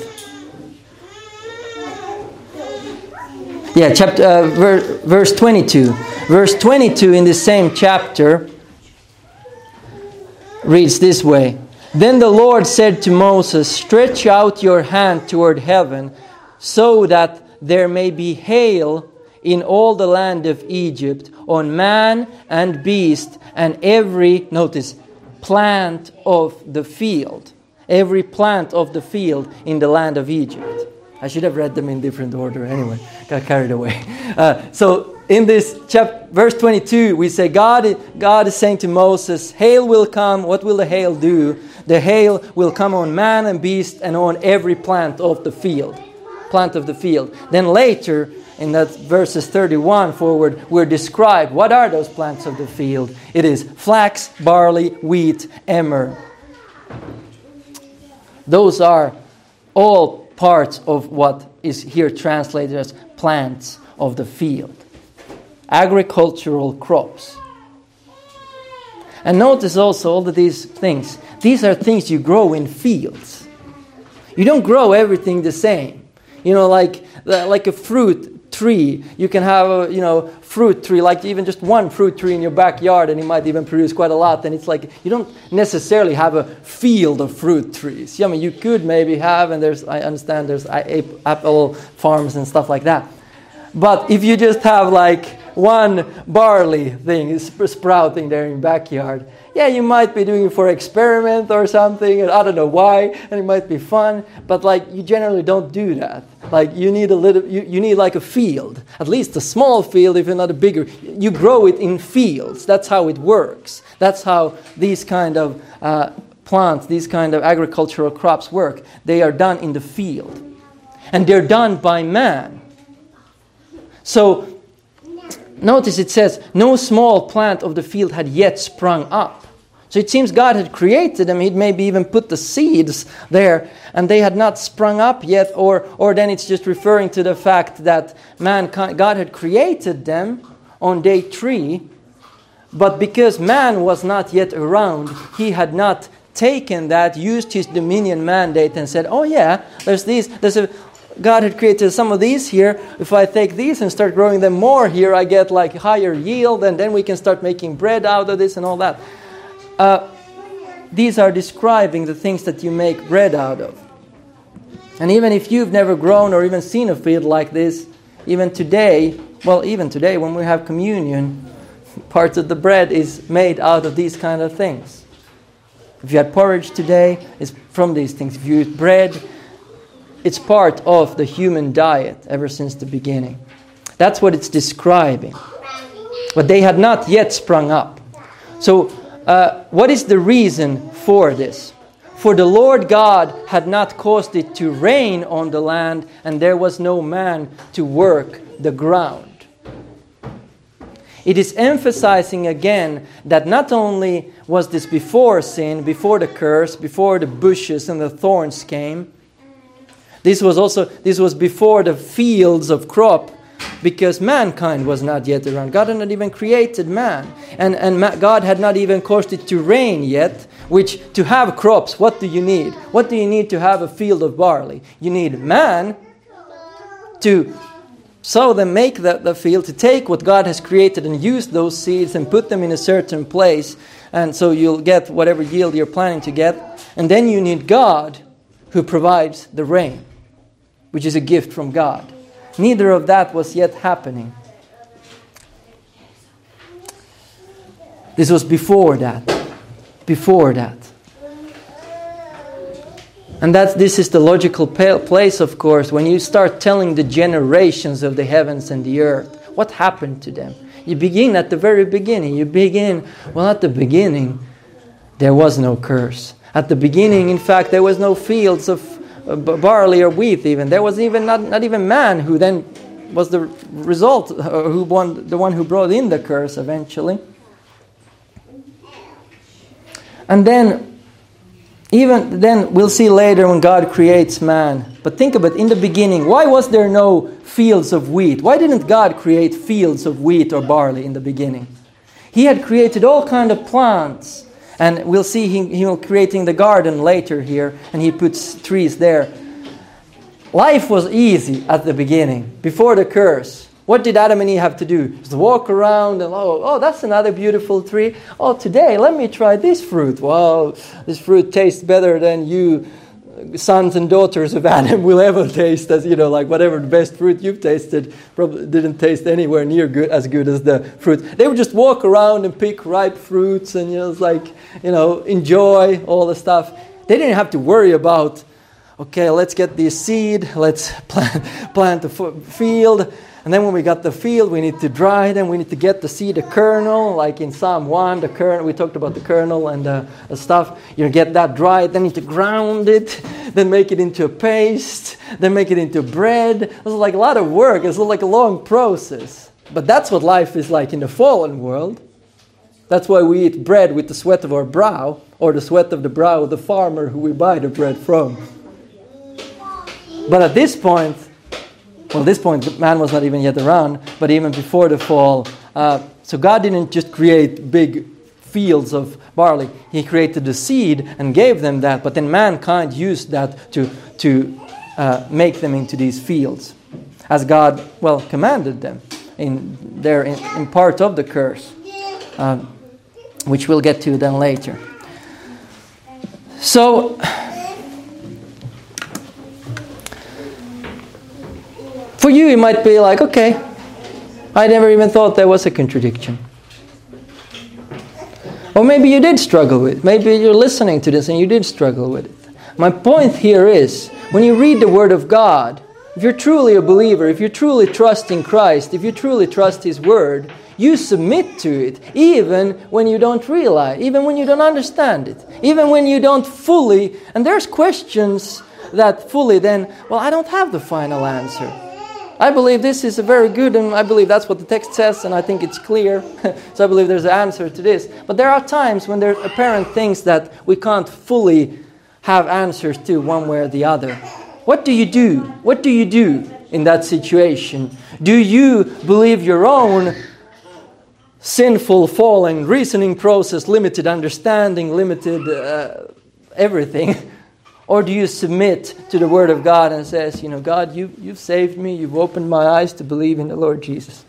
Yeah, chapter verse 22. Verse 22 in the same chapter reads this way. Then the Lord said to Moses, stretch out your hand toward heaven, so that there may be hail in all the land of Egypt, on man and beast, and every, notice, plant of the field. Every plant of the field in the land of Egypt. I should have read them in different order anyway. Got carried away. So in this verse 22, we say God is saying to Moses, hail will come. What will the hail do? The hail will come on man and beast and on every plant of the field. Plant of the field. Then later, in that verses 31 forward, we're described what are those plants of the field. It is flax, barley, wheat, emmer. Those are all parts of what is here translated as plants of the field. Agricultural crops. And notice also all of these things. These are things you grow in fields. You don't grow everything the same. You know, like a fruit tree. You can have a fruit tree, like even just one fruit tree in your backyard, and it might even produce quite a lot. And it's like you don't necessarily have a field of fruit trees. I mean, you could maybe have, and I understand there's apple farms and stuff like that. But if you just have like one barley thing sprouting there in your backyard, yeah, you might be doing it for experiment or something, and I don't know why, and it might be fun, but like you generally don't do that. Like you need you need like a field, at least a small field, if not a bigger. You grow it in fields. That's how it works. That's how these kind of plants, these kind of agricultural crops work. They are done in the field, and they're done by man. So notice it says, no small plant of the field had yet sprung up. So it seems God had created them. He'd maybe even put the seeds there, and they had not sprung up yet. Or then it's just referring to the fact that God had created them on day 3. But because man was not yet around, he had not taken that, used his dominion mandate and said, oh yeah, God had created some of these here. If I take these and start growing them more here, I get like higher yield, and then we can start making bread out of this and all that. These are describing the things that you make bread out of. And even if you've never grown or even seen a field like this, even today when we have communion, Parts of the bread is made out of these kind of things. If you had porridge today, it's from these things. If you eat bread, it's part of the human diet ever since the beginning. That's what it's describing. But they had not yet sprung up. So, what is the reason for this? For the Lord God had not caused it to rain on the land, and there was no man to work the ground. It is emphasizing again that not only was this before sin, before the curse, before the bushes and the thorns came, this was before the fields of crop, because mankind was not yet around. God had not even created man. And God had not even caused it to rain yet, which to have crops, what do you need? What do you need to have a field of barley? You need man to sow them, make the field, to take what God has created and use those seeds and put them in a certain place. And so you'll get whatever yield you're planning to get. And then you need God who provides the rain, which is a gift from God. Neither of that was yet happening. This was before that. Before that. And this is the logical place, of course, when you start telling the generations of the heavens and the earth. What happened to them? You begin at the very beginning. You begin, well, at the beginning, there was no curse. At the beginning, in fact, there was no fields of barley or wheat even. There was even not even man, who then was the result, the one who brought in the curse eventually. And then, even then, we'll see later when God creates man. But think of it, in the beginning, why was there no fields of wheat? Why didn't God create fields of wheat or barley in the beginning? He had created all kind of plants. And we'll see him creating the garden later here, and he puts trees there. Life was easy at the beginning, before the curse. What did Adam and Eve have to do? Just walk around and, oh, that's another beautiful tree. Oh, today, let me try this fruit. Wow, this fruit tastes better than you sons and daughters of Adam will ever taste, as like whatever the best fruit you've tasted probably didn't taste anywhere near as good as the fruit. They would just walk around and pick ripe fruits and enjoy all the stuff. They didn't have to worry about, okay, let's get this seed, let's plant the field. And then when we got the field, we need to dry them. We need to get the seed, a kernel, like in Psalm 1, the kernel. We talked about the kernel and the stuff. You get that dried, then you need to ground it, then make it into a paste, then make it into bread. It's like a lot of work. It's like a long process. But that's what life is like in the fallen world. That's why we eat bread with the sweat of our brow, or the sweat of the brow of the farmer who we buy the bread from. But at this point, man was not even yet around, but even before the fall. So God didn't just create big fields of barley. He created the seed and gave them that, but then mankind used that to make them into these fields, as God, commanded them in part of the curse, which we'll get to then later. So, for you, it might be like, okay, I never even thought there was a contradiction. Or maybe you did struggle with it. Maybe you're listening to this and you did struggle with it. My point here is, when you read the Word of God, if you're truly a believer, if you truly trust in Christ, if you truly trust His Word, you submit to it, even when you don't realize, even when you don't understand it, even when you don't fully, and there's questions that fully then, I don't have the final answer. I believe this is a very good, and I believe that's what the text says, and I think it's clear. So I believe there's an answer to this. But there are times when there's apparent things that we can't fully have answers to one way or the other. What do you do? What do you do in that situation? Do you believe your own sinful, fallen reasoning process, limited understanding, limited everything? Or do you submit to the Word of God and says, God, you've saved me. You've opened my eyes to believe in the Lord Jesus.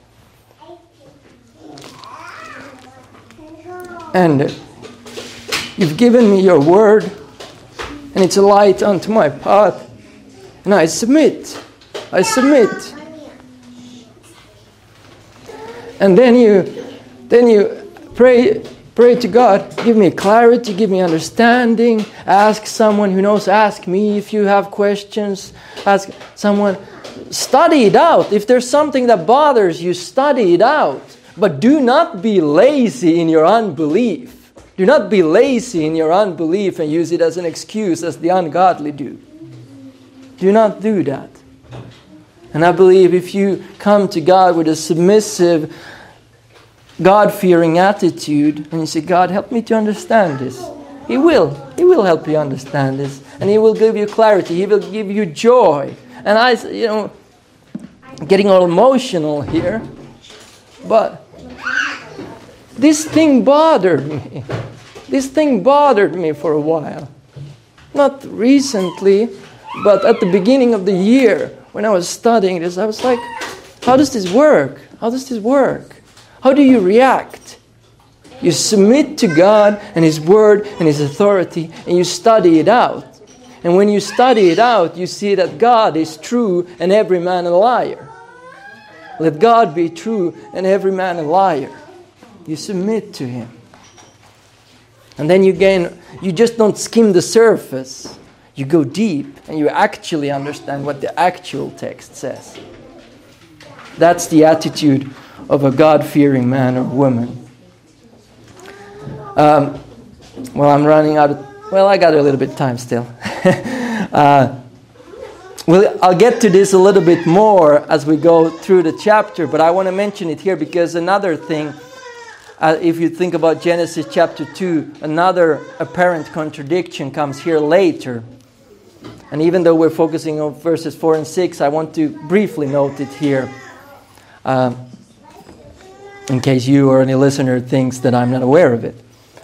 And you've given me your Word, and it's a light unto my path. And I submit. And then Then you pray to God, give me clarity, give me understanding. Ask someone who knows. Ask me if you have questions. Ask someone. Study it out. If there's something that bothers you, study it out. But do not be lazy in your unbelief. Do not be lazy in your unbelief and use it as an excuse as the ungodly do. Do not do that. And I believe if you come to God with a submissive, God-fearing attitude, and you say, God, help me to understand this. He will. He will help you understand this. And He will give you clarity. He will give you joy. And I, getting all emotional here, but this thing bothered me. This thing bothered me for a while. Not recently, but at the beginning of the year, when I was studying this, I was like, how does this work? How does this work? How do you react? You submit to God and His Word and His authority, and you study it out. And when you study it out, you see that God is true and every man a liar. Let God be true and every man a liar. You submit to Him. And then you just don't skim the surface. You go deep and you actually understand what the actual text says. That's the attitude of a God-fearing man or woman. Well, I'm running out of... Well, I got a little bit of time still. I'll get to this a little bit more as we go through the chapter, but I want to mention it here because another thing, if you think about Genesis chapter 2, another apparent contradiction comes here later. And even though we're focusing on verses 4 and 6, I want to briefly note it here. In case you or any listener thinks that I'm not aware of it.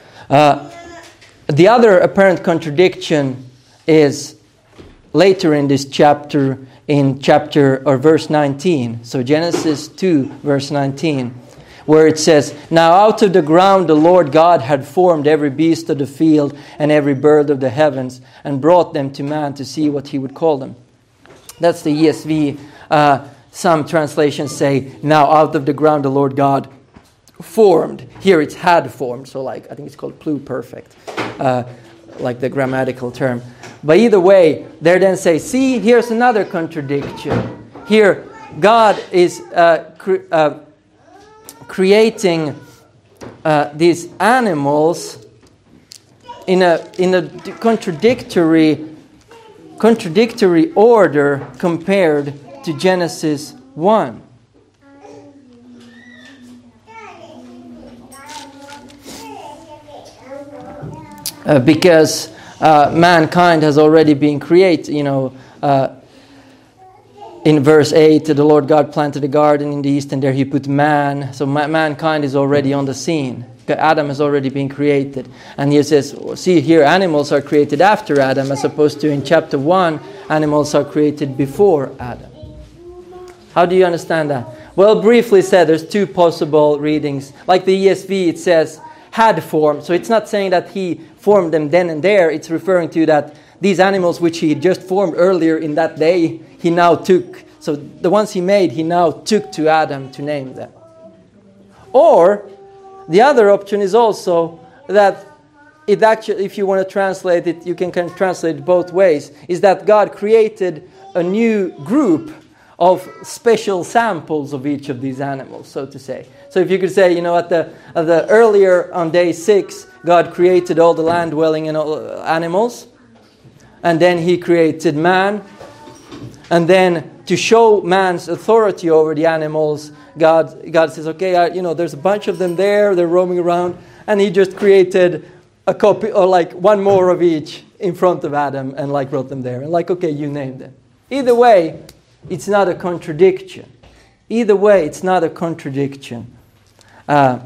The other apparent contradiction is later in this chapter, in verse 19. So Genesis 2, verse 19, where it says, Now out of the ground the Lord God had formed every beast of the field and every bird of the heavens, and brought them to man to see what he would call them. That's the ESV. Some translations say, Now out of the ground the Lord God formed. Here it's had formed, so I think it's called pluperfect, like the grammatical term. But either way, they then say, see, here's another contradiction. Here, God is creating these animals in a contradictory order compared to Genesis 1. Because mankind has already been created, in verse 8, the Lord God planted a garden in the east and there He put man. So mankind is already on the scene. Adam has already been created. And He says, see here, animals are created after Adam, as opposed to in chapter 1, animals are created before Adam. How do you understand that? Well, briefly said, there's two possible readings. Like the ESV, it says, had formed. So it's not saying that He formed them then and there. It's referring to that these animals which He just formed earlier in that day, He now took. So the ones He made, He now took to Adam to name them. Or the other option is also that it actually, if you want to translate it, you can translate it both ways, is that God created a new group of special samples of each of these animals, so to say. So if you could say, at the earlier on day 6, God created all the land-dwelling animals, and then He created man, and then to show man's authority over the animals, God says, okay, there's a bunch of them there, they're roaming around, and He just created a copy, or one more of each in front of Adam, and brought them there, and okay, you name them. Either way, it's not a contradiction. Either way, it's not a contradiction. And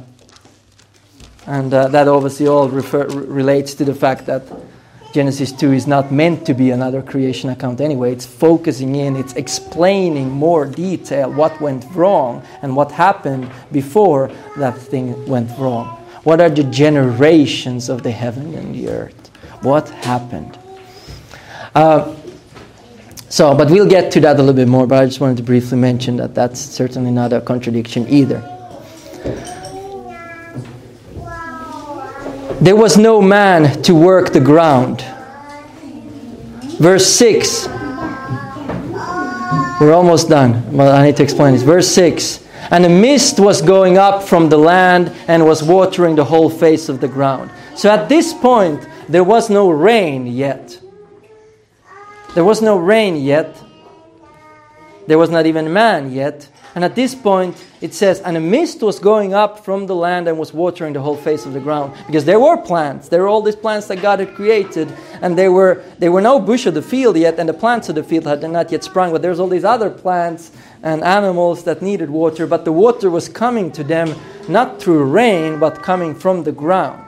that obviously all relates to the fact that Genesis 2 is not meant to be another creation account anyway. It's focusing in, it's explaining more detail what went wrong and what happened before that thing went wrong. What are the generations of the heaven and the earth? What happened? But we'll get to that a little bit more, but I just wanted to briefly mention that that's certainly not a contradiction either. there was no man to work the ground. Verse 6. We're almost done. Well, I need to explain this. Verse 6. And a mist was going up from the land and was watering the whole face of the ground. So at this point, there was no rain yet. There was no rain yet. There was not even man yet. And at this point, it says, and a mist was going up from the land and was watering the whole face of the ground. Because there were plants. There were all these plants that God had created. And they were no bush of the field yet. And the plants of the field had not yet sprung. But there's all these other plants and animals that needed water. But the water was coming to them not through rain, but coming from the ground.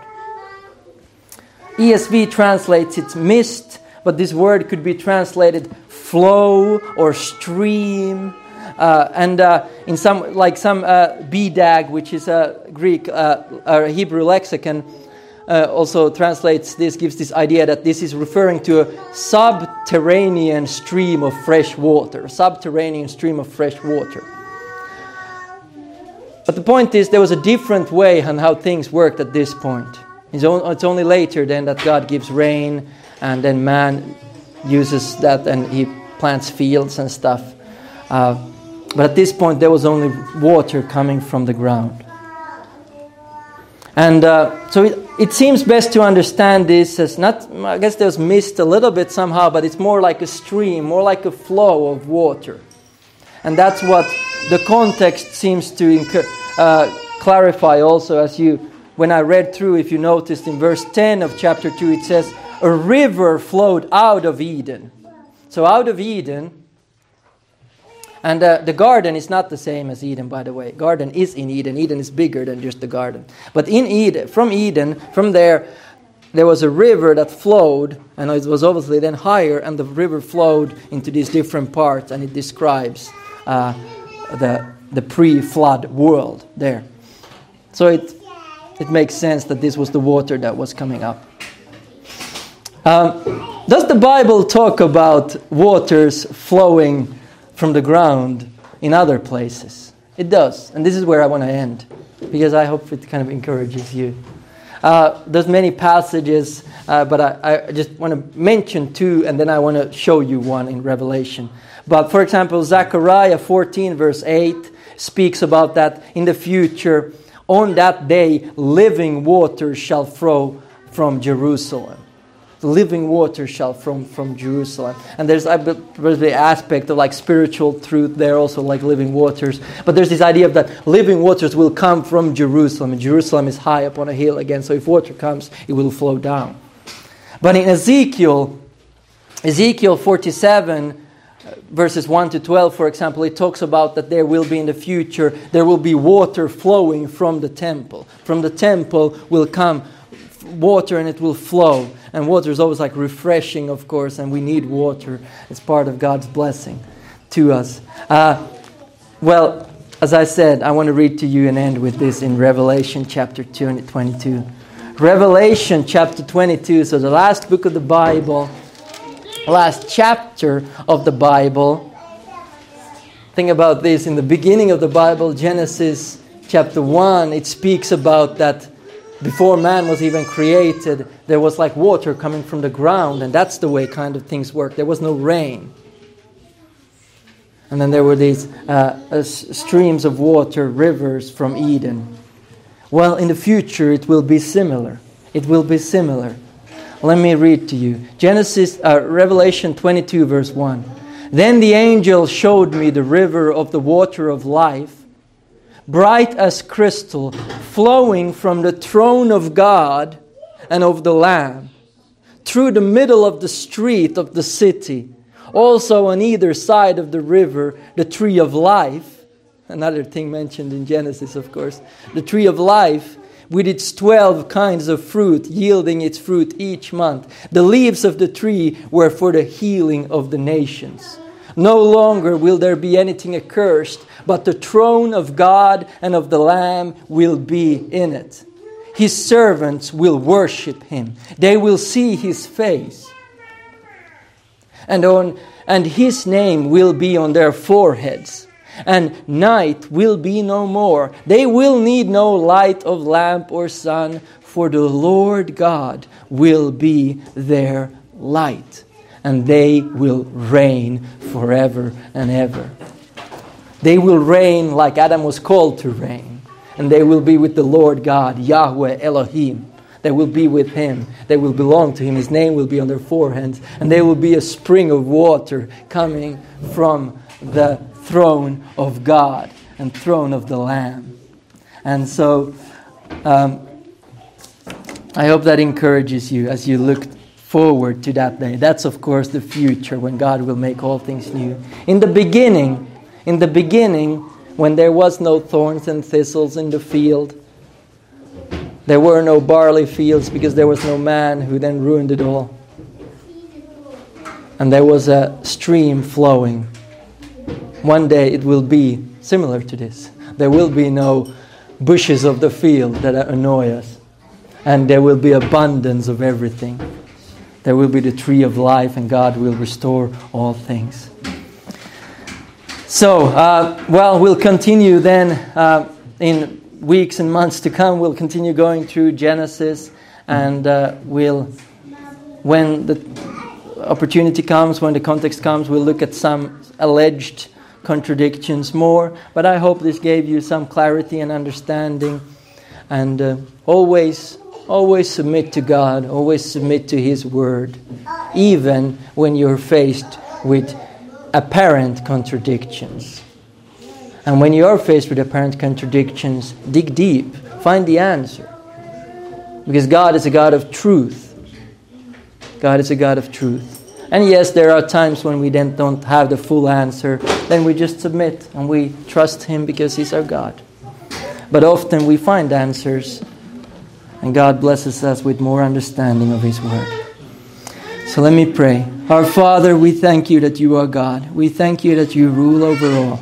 ESV translates it mist. But this word could be translated flow or stream. And in some BDAG, which is a Greek or Hebrew lexicon, also translates this, gives this idea that this is referring to a subterranean stream of fresh water. Subterranean stream of fresh water. But the point is, there was a different way on how things worked at this point. It's only later then that God gives rain, and then man uses that and he plants fields and stuff. But at this point, there was only water coming from the ground. And so it seems best to understand this as not, I guess there's mist a little bit somehow, but it's more like a stream, more like a flow of water. And that's what the context seems to clarify also, as when I read through, if you noticed in verse 10 of chapter 2, it says, a river flowed out of Eden. So out of Eden. And the garden is not the same as Eden, by the way. Garden is in Eden. Eden is bigger than just the garden. But in Eden, from there was a river that flowed, and it was obviously then higher, and the river flowed into these different parts, and it describes the pre-flood world there. So it makes sense that this was the water that was coming up. Does the Bible talk about waters flowing from the ground in other places? It does. And this is where I want to end, because I hope it kind of encourages you. There's many passages, but I just want to mention two, and then I want to show you one in Revelation. But for example, Zechariah 14 verse 8 speaks about that in the future. On that day, living water shall flow from Jerusalem. The living water shall from Jerusalem. And there's the aspect of like spiritual truth there, also like living waters. But there's this idea of that living waters will come from Jerusalem. And Jerusalem is high up on a hill again. So if water comes, it will flow down. But in Ezekiel 47, verses 1 to 12, for example, it talks about that there will be in the future, there will be water flowing from the temple. From the temple will come water, and it will flow. And water is always like refreshing, of course, and we need water. It's part of God's blessing to us. Well, as I said, I want to read to you and end with this in Revelation chapter 22. Revelation chapter 22, so the last book of the Bible, last chapter of the Bible. Think about this. In the beginning of the Bible, Genesis chapter 1, it speaks about that before man was even created, there was like water coming from the ground, and that's the way kind of things work. There was no rain. And then there were these streams of water, rivers from Eden. Well, in the future it will be similar. It will be similar. Let me read to you. Revelation 22 verse 1. Then the angel showed me the river of the water of life, bright as crystal, flowing from the throne of God and of the Lamb, through the middle of the street of the city. Also on either side of the river, the tree of life, another thing mentioned in Genesis, of course, the tree of life, with its 12 kinds of fruit, yielding its fruit each month. The leaves of the tree were for the healing of the nations. No longer will there be anything accursed, but the throne of God and of the Lamb will be in it. His servants will worship Him. They will see His face. And His name will be on their foreheads. And night will be no more. They will need no light of lamp or sun, for the Lord God will be their light, and they will reign forever and ever. They will reign like Adam was called to reign, and they will be with the Lord God, Yahweh Elohim. They will be with Him. They will belong to Him. His name will be on their foreheads, and there will be a spring of water coming from the throne of God and throne of the Lamb. And so I hope that encourages you as you look forward to that day. That's, of course, the future when God will make all things new. In the beginning, when there was no thorns and thistles in the field, there were no barley fields because there was no man who then ruined it all. And there was a stream flowing. One day it will be similar to this. There will be no bushes of the field that annoy us. And there will be abundance of everything. There will be the tree of life, and God will restore all things. So, we'll continue then in weeks and months to come. We'll continue going through Genesis, and when the opportunity comes, when the context comes, we'll look at some alleged contradictions more. But I hope this gave you some clarity and understanding, and always submit to God, always submit to His Word, even when you're faced with apparent contradictions. And when you are faced with apparent contradictions, dig deep, find the answer. Because God is a God of truth. God is a God of truth. And yes, there are times when we then don't have the full answer. Then we just submit and we trust Him because He's our God. But often we find answers, and God blesses us with more understanding of His Word. So let me pray. Our Father, we thank You that You are God. We thank You that You rule over all.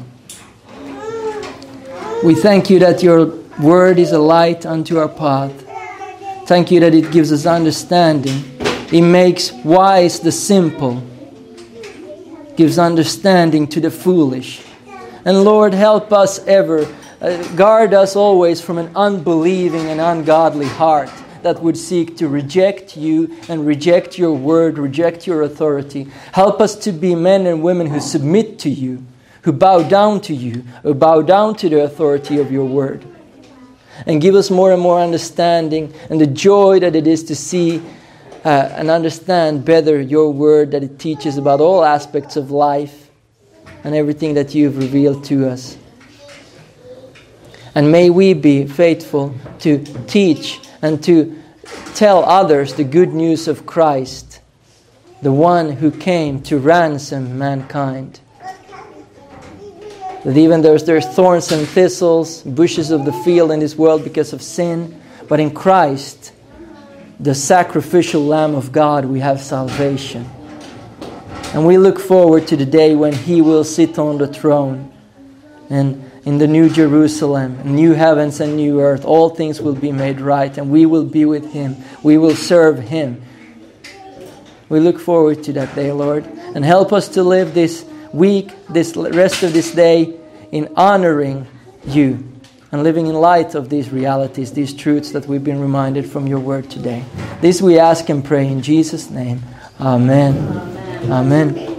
We thank You that Your Word is a light unto our path. Thank You that it gives us understanding. It makes wise the simple. Gives understanding to the foolish. And Lord, help us ever. Guard us always from an unbelieving and ungodly heart that would seek to reject You and reject Your Word, reject Your authority. Help us to be men and women who submit to You, who bow down to You, who bow down to the authority of Your Word. And give us more and more understanding and the joy that it is to see and understand better Your Word, that it teaches about all aspects of life and everything that You've revealed to us. And may we be faithful to teach and to tell others the good news of Christ, the one who came to ransom mankind. That even there's thorns and thistles, bushes of the field in this world because of sin, but in Christ, the sacrificial Lamb of God, we have salvation. And we look forward to the day when He will sit on the throne, and in the new Jerusalem, new heavens and new earth, all things will be made right, and we will be with Him. We will serve Him. We look forward to that day, Lord. And help us to live this week, this rest of this day, in honoring You and living in light of these realities, these truths that we've been reminded from Your Word today. This we ask and pray in Jesus' name. Amen. Amen.